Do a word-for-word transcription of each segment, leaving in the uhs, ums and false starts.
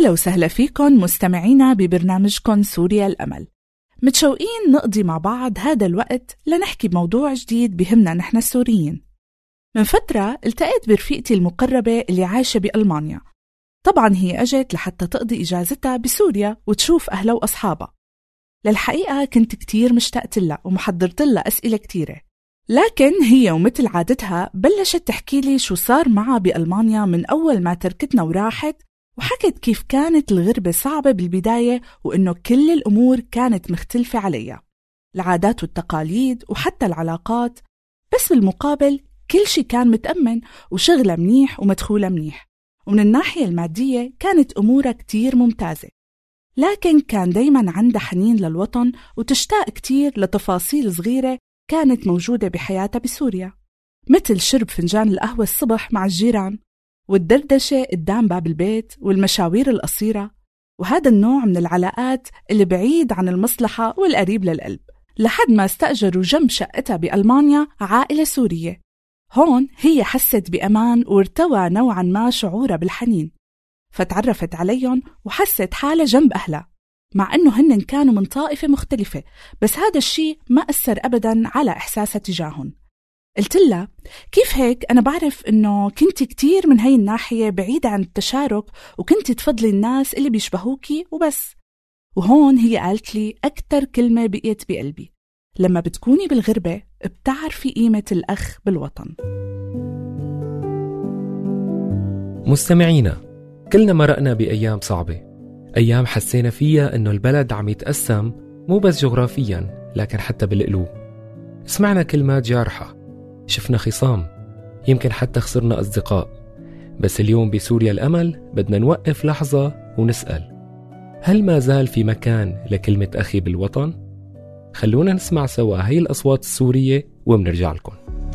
أهلا وسهلا فيكن مستمعينا ببرنامجكن سوريا الأمل. متشوقين نقضي مع بعض هذا الوقت لنحكي بموضوع جديد بهمنا نحن السوريين. من فترة التقيت برفيقتي المقربة اللي عايشة بألمانيا. طبعا هي أجت لحتى تقضي إجازتها بسوريا وتشوف أهلها وأصحابها. للحقيقة كنت كتير مشتاقت لها ومحضرت لها أسئلة كتيرة، لكن هي ومثل عادتها بلشت تحكي لي شو صار معها بألمانيا من أول ما تركتنا وراحت، وحكت كيف كانت الغربة صعبة بالبداية وإنه كل الأمور كانت مختلفة عليها، العادات والتقاليد وحتى العلاقات، بس بالمقابل كل شي كان متأمن وشغلة منيح ومدخولة منيح، ومن الناحية المادية كانت أمورها كتير ممتازة. لكن كان دايما عندها حنين للوطن وتشتاق كتير لتفاصيل صغيرة كانت موجودة بحياتها بسوريا، مثل شرب فنجان القهوة الصبح مع الجيران، والدردشة قدام باب البيت، والمشاوير القصيرة، وهذا النوع من العلاقات اللي بعيد عن المصلحة والقريب للقلب، لحد ما استأجروا جنب شقتها بألمانيا عائلة سورية. هون هي حست بأمان وارتوى نوعا ما شعورها بالحنين، فتعرفت عليهم وحست حالة جنب أهلها، مع أنه هن كانوا من طائفة مختلفة، بس هذا الشيء ما أثر أبدا على إحساسها تجاههم. قلت لها كيف هيك؟ أنا بعرف أنه كنت كتير من هاي الناحية بعيدة عن التشارك، وكنت تفضلي الناس اللي بيشبهوكي وبس. وهون هي قالت لي أكتر كلمة بقيت بقلبي: لما بتكوني بالغربة بتعرفي قيمة الأخ بالوطن. مستمعينا، كلنا مرقنا بأيام صعبة، أيام حسينا فيها أنه البلد عم يتقسم مو بس جغرافيا لكن حتى بالقلوب. سمعنا كلمات جارحة، شفنا خصام، يمكن حتى خسرنا أصدقاء. بس اليوم بسوريا الأمل بدنا نوقف لحظة ونسأل: هل ما زال في مكان لكلمة أخي بالوطن؟ خلونا نسمع سوا هاي الأصوات السورية ومنرجع لكم.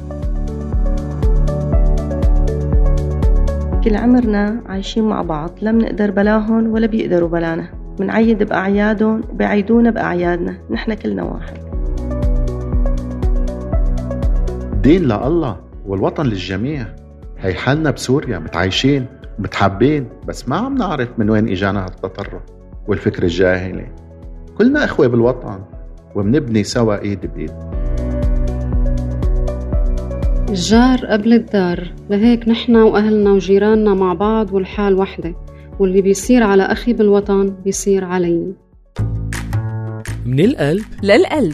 كل عمرنا عايشين مع بعض، لم نقدر بلاهن ولا بيقدروا بلانا، منعيد بأعيادهم وبيعيدونا بأعيادنا، نحن كلنا واحد. دين لله والوطن للجميع. هي حالنا بسوريا، متعايشين متحابين، بس ما عم نعرف من وين إجانا هالتطرف والفكر الجاهلي. كلنا إخوة بالوطن وبنبني سوا إيد بإيد. الجار قبل الدار، لهيك نحن وأهلنا وجيراننا مع بعض والحال وحدة، واللي بيصير على أخي بالوطن بيصير علي. من القلب للقلب.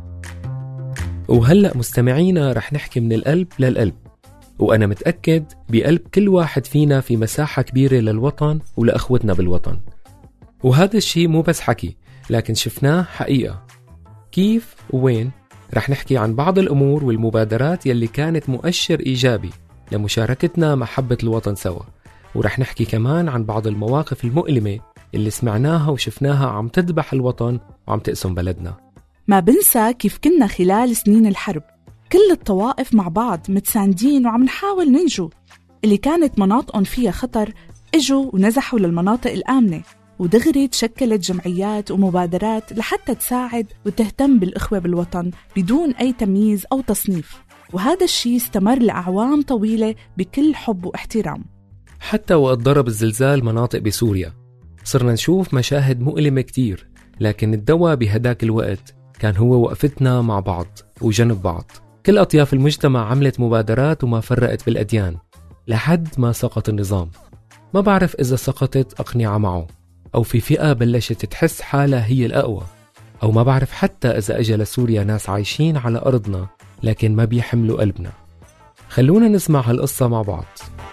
وهلأ مستمعينا رح نحكي من القلب للقلب، وأنا متأكد بقلب كل واحد فينا في مساحة كبيرة للوطن ولأخوتنا بالوطن. وهذا الشيء مو بس حكي، لكن شفناه حقيقة. كيف ووين؟ رح نحكي عن بعض الأمور والمبادرات يلي كانت مؤشر إيجابي لمشاركتنا محبة الوطن سوا، ورح نحكي كمان عن بعض المواقف المؤلمة اللي سمعناها وشفناها عم تذبح الوطن وعم تقسم بلدنا. ما بنسى كيف كنا خلال سنين الحرب كل الطوائف مع بعض متساندين وعم نحاول ننجو. اللي كانت مناطقهم فيها خطر اجوا ونزحوا للمناطق الآمنة، ودغري تشكلت جمعيات ومبادرات لحتى تساعد وتهتم بالإخوة بالوطن بدون أي تمييز أو تصنيف. وهذا الشيء استمر لأعوام طويلة بكل حب واحترام. حتى وقت ضرب الزلزال مناطق بسوريا صرنا نشوف مشاهد مؤلمة كتير، لكن الدواء بهداك الوقت كان هو وقفتنا مع بعض وجنب بعض. كل أطياف المجتمع عملت مبادرات وما فرقت بالأديان لحد ما سقط النظام. ما بعرف إذا سقطت أقنعة معه، أو في فئة بلشت تحس حالها هي الأقوى، أو ما بعرف حتى إذا أجى لسوريا ناس عايشين على أرضنا لكن ما بيحملوا قلبنا. خلونا نسمع هالقصة مع بعض.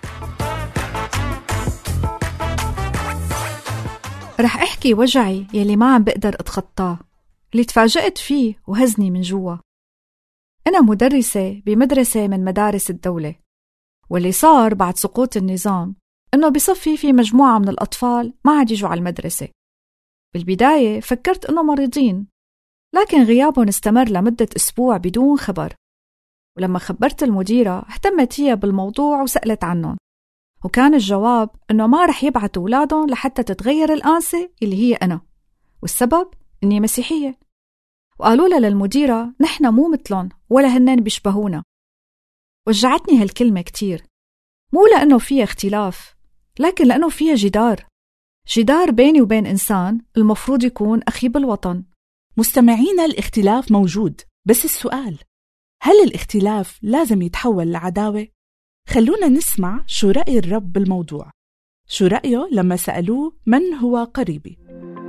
رح أحكي وجعي يلي ما عم بقدر أتخطاه، اللي تفاجأت فيه وهزني من جوا. أنا مدرسة بمدرسة من مدارس الدولة، واللي صار بعد سقوط النظام إنه بصفي في مجموعة من الأطفال ما عاد يجوا على المدرسة. بالبداية فكرت إنه مريضين، لكن غيابهم استمر لمدة أسبوع بدون خبر. ولما خبرت المديرة اهتمت هي بالموضوع وسألت عنهم، وكان الجواب إنه ما رح يبعتوا أولادهم لحتى تتغير الآنسة اللي هي أنا، والسبب إني مسيحية. وقالوا لها للمديرة نحن مو مثلهم ولا هنن بيشبهونا. وجعتني هالكلمة كتير، مو لأنه فيها اختلاف، لكن لأنه فيها جدار جدار بيني وبين إنسان المفروض يكون أخي بالوطن. مستمعينا، الاختلاف موجود، بس السؤال: هل الاختلاف لازم يتحول لعداوة؟ خلونا نسمع شو رأي الرب بالموضوع. شو رأيه لما سألوه من هو قريبي؟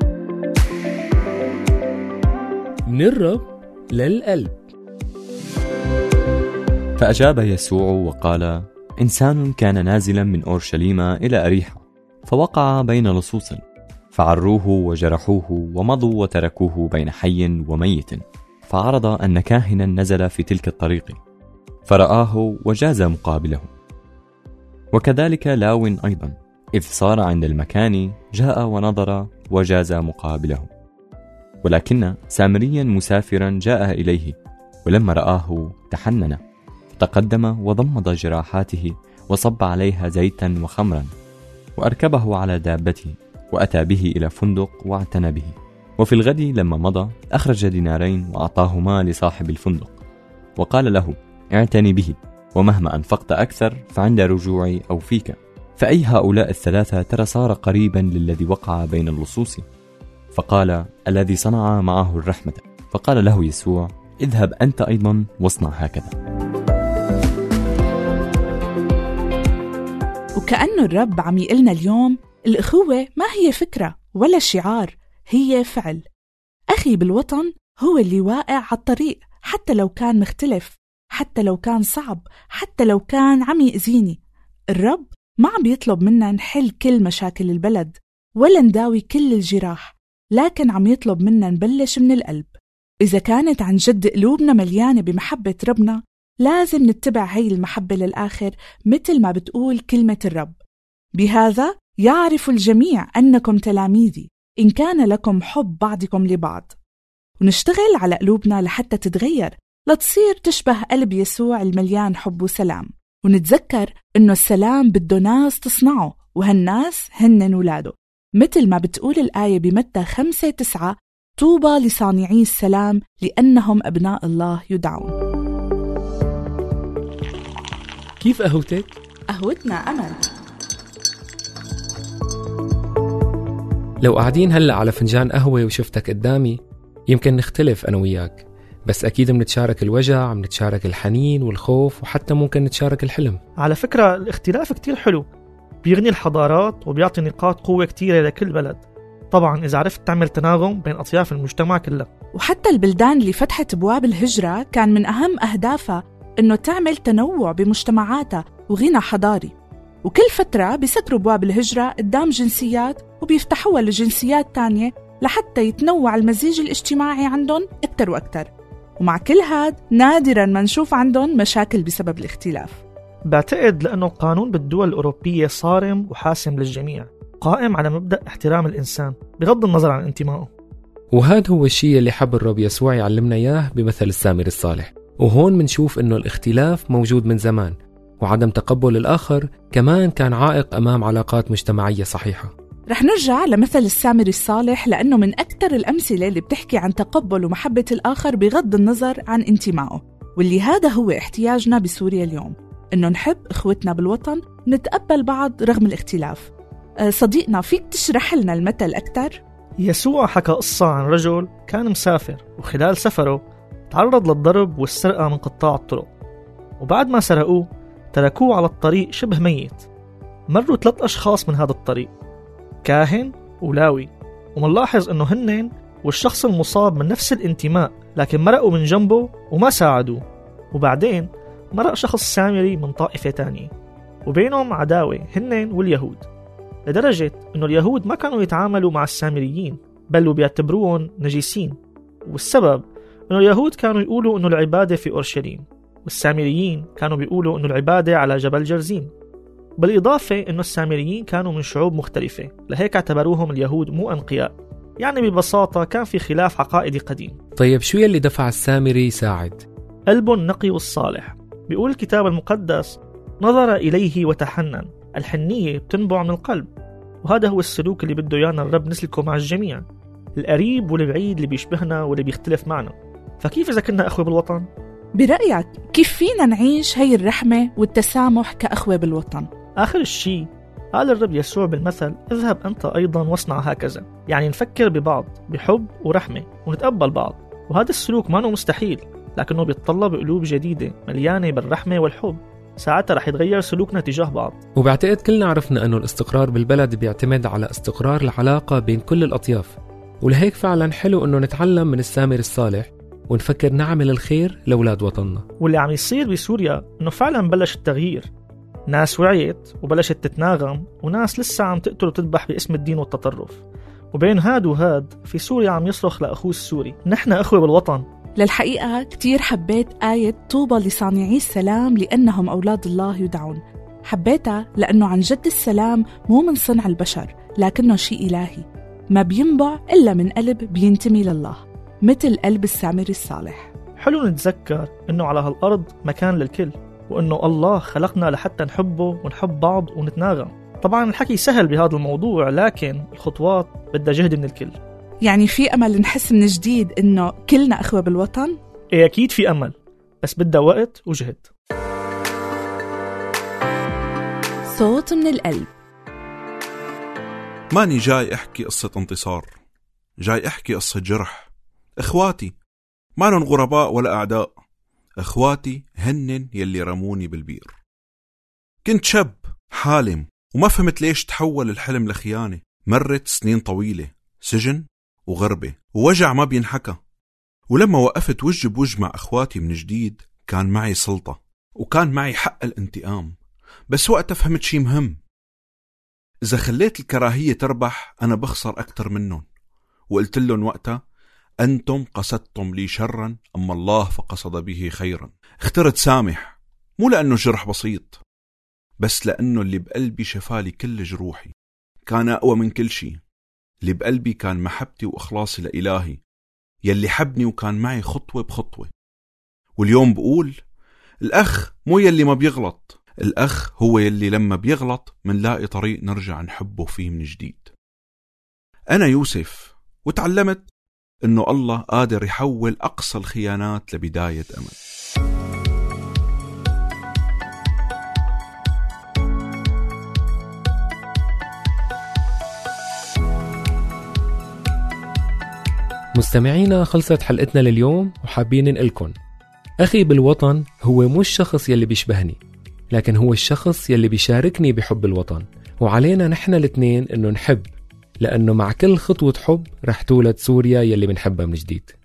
من الرب للقلب. فأجاب يسوع وقال: إنسان كان نازلا من أورشليم إلى أريحة، فوقع بين لصوص، فعروه وجرحوه ومضوا وتركوه بين حي وميت. فعرض أن كاهنا نزل في تلك الطريق، فرآه وجاز مقابله. وكذلك لاو أيضا، إذ صار عند المكان جاء ونظر وجاز مقابله. ولكن سامريا مسافرا جاء إليه، ولما رآه تحنن، تقدم وضمد جراحاته وصب عليها زيتا وخمرا، وأركبه على دابته وأتى به إلى فندق واعتنى به. وفي الغد لما مضى أخرج دينارين وأعطاهما لصاحب الفندق، وقال له: اعتني به، ومهما أنفقت أكثر فعند رجوعي أوفيك. فأي هؤلاء الثلاثة ترى صار قريبا للذي وقع بين اللصوص؟ فقال: الذي صنع معه الرحمة. فقال له يسوع: اذهب أنت أيضا واصنع هكذا. وكأنه الرب عم يقلنا اليوم: الأخوة ما هي فكرة ولا شعار، هي فعل. أخي بالوطن هو اللي واقع على الطريق، حتى لو كان مختلف، حتى لو كان صعب، حتى لو كان عم يأذيني. الرب ما عم يطلب منا نحل كل مشاكل البلد ولا نداوي كل الجراح، لكن عم يطلب منا نبلش من القلب. إذا كانت عن جد قلوبنا مليانة بمحبة ربنا، لازم نتبع هاي المحبة للآخر مثل ما بتقول كلمة الرب: بهذا يعرف الجميع أنكم تلاميذي إن كان لكم حب بعضكم لبعض. ونشتغل على قلوبنا لحتى تتغير، لتصير تشبه قلب يسوع المليان حب وسلام. ونتذكر إنه السلام بده ناس تصنعه، وهالناس هن ولاده، مثل ما بتقول الآية بمتى خمسة تسعة: طوبى لصانعي السلام لأنهم أبناء الله يدعون. كيف قهوتك؟ قهوتنا أمل. لو قاعدين هلأ على فنجان قهوة وشفتك قدامي، يمكن نختلف أنا وياك، بس أكيد منتشارك الوجع، منتشارك الحنين والخوف، وحتى ممكن نتشارك الحلم. على فكرة الاختلاف كتير حلو، بيغني الحضارات وبيعطي نقاط قوة كتيرة لكل بلد، طبعا إذا عرفت تعمل تناغم بين أطياف المجتمع كله. وحتى البلدان اللي فتحت أبواب الهجرة كان من أهم أهدافها إنه تعمل تنوع بمجتمعاتها وغنى حضاري، وكل فترة بيسكروا أبواب الهجرة قدام جنسيات وبيفتحوها لجنسيات تانية لحتى يتنوع المزيج الاجتماعي عندهم أكتر وأكتر. ومع كل هاد نادراً ما نشوف عندهم مشاكل بسبب الاختلاف. بعتقد لأنه القانون بالدول الأوروبية صارم وحاسم للجميع، قائم على مبدأ احترام الإنسان بغض النظر عن انتمائه. وهذا هو الشيء اللي حب الرب يسوع يعلمنا إياه بمثل السامري الصالح. وهون منشوف إنه الاختلاف موجود من زمان، وعدم تقبل الآخر كمان كان عائق أمام علاقات مجتمعية صحيحة. رح نرجع لمثل السامري الصالح لأنه من أكثر الأمثلة اللي بتحكي عن تقبل ومحبة الآخر بغض النظر عن انتمائه، واللي هذا هو احتياجنا بسوريا اليوم، إنه نحب إخوتنا بالوطن ونتقبل بعض رغم الاختلاف. صديقنا، فيك تشرح لنا المثل أكتر؟ يسوع حكى قصة عن رجل كان مسافر، وخلال سفره تعرض للضرب والسرقة من قطاع الطرق، وبعد ما سرقوه تركوه على الطريق شبه ميت. مروا ثلاث أشخاص من هذا الطريق، كاهن ولاوي، ومنلاحظ أنه هنن والشخص المصاب من نفس الانتماء، لكن مرقوا من جنبه وما ساعدوه. وبعدين مرق شخص سامري من طائفة تانية، وبينهم عداوة هنن واليهود، لدرجة أنه اليهود ما كانوا يتعاملوا مع السامريين، بل وبيعتبروهم نجيسين. والسبب أنه اليهود كانوا يقولوا أنه العبادة في أورشليم، والسامريين كانوا بيقولوا أنه العبادة على جبل جرزين. بالإضافة أنه السامريين كانوا من شعوب مختلفة، لهيك اعتبروهم اليهود مو أنقياء. يعني ببساطة كان في خلاف عقائدي قديم. طيب شو يلي دفع السامري يساعد؟ قلب النقي والصالح. بيقول الكتاب المقدس: نظر إليه وتحنن. الحنية بتنبع من القلب، وهذا هو السلوك اللي بده يانا الرب نسلكه مع الجميع، القريب والبعيد، اللي بيشبهنا واللي بيختلف معنا. فكيف إذا كنا أخوة بالوطن؟ برأيك كيف فينا نعيش هاي الرحمة والتسامح كأخوة بالوطن؟ آخر الشيء قال الرب يسوع بالمثل: اذهب أنت أيضا واصنع هكذا. يعني نفكر ببعض بحب ورحمة ونتقبل بعض، وهذا السلوك ما هو مستحيل، لكنه بيتطلب قلوب جديدة مليانة بالرحمة والحب. ساعتها رح يتغير سلوكنا تجاه بعض. وبعتقد كلنا عرفنا أنه الاستقرار بالبلد بيعتمد على استقرار العلاقة بين كل الأطياف، ولهيك فعلا حلو أنه نتعلم من السامر الصالح ونفكر نعمل الخير لأولاد وطننا. واللي عم يصير بسوريا أنه فعلا بلش التغيير، ناس وعيت وبلشت تتناغم، وناس لسه عم تقتل وتذبح باسم الدين والتطرف، وبين هاد وهاد في سوريا عم يصرخ لأخوه السوري: نحن أخوة بالوطن. للحقيقة كتير حبيت آية طوبى لصانعي السلام لأنهم أولاد الله يدعون. حبيتها لأنه عن جد السلام مو من صنع البشر، لكنه شيء إلهي ما بينبع إلا من قلب بينتمي لله، مثل قلب السامري الصالح. حلو نتذكر إنه على هالأرض مكان للكل، وإنه الله خلقنا لحتى نحبه ونحب بعض ونتناغم. طبعا الحكي سهل بهذا الموضوع، لكن الخطوات بدها جهد من الكل. يعني في أمل نحس من جديد إنه كلنا أخوة بالوطن؟ إيه أكيد في أمل، بس بدها وقت وجهد. صوت من القلب. ماني جاي أحكي قصة انتصار، جاي أحكي قصة جرح. إخواتي مانن غرباء ولا أعداء، إخواتي هنن يلي رموني بالبير. كنت شاب حالم وما فهمت ليش تحول الحلم لخيانة. مرت سنين طويلة، سجن وغربة ووجع ما بينحكى. ولما وقفت وجه بوجه مع أخواتي من جديد كان معي سلطة وكان معي حق الانتقام. بس وقتها فهمت شي مهم: إذا خليت الكراهية تربح أنا بخسر أكتر منهم. وقلت لهم وقتها: أنتم قصدتم لي شرا، أما الله فقصد به خيرا. اخترت سامح، مو لأنه جرح بسيط، بس لأنه اللي بقلبي شفالي كل جروحي، كان أقوى من كل شي. اللي بقلبي كان محبتي وإخلاصي لإلهي يلي حبني وكان معي خطوة بخطوة. واليوم بقول: الأخ مو يلي ما بيغلط، الأخ هو يلي لما بيغلط منلاقي طريق نرجع نحبه فيه من جديد. أنا يوسف، وتعلمت إنه الله قادر يحول أقصى الخيانات لبداية أمل. مستمعينا، خلصت حلقتنا لليوم وحابين نقلكن: أخي بالوطن هو مو الشخص يلي بيشبهني، لكن هو الشخص يلي بيشاركني بحب الوطن. وعلينا نحن الاثنين إنه نحب، لأنه مع كل خطوة حب رح تولد سوريا يلي بنحبها من جديد.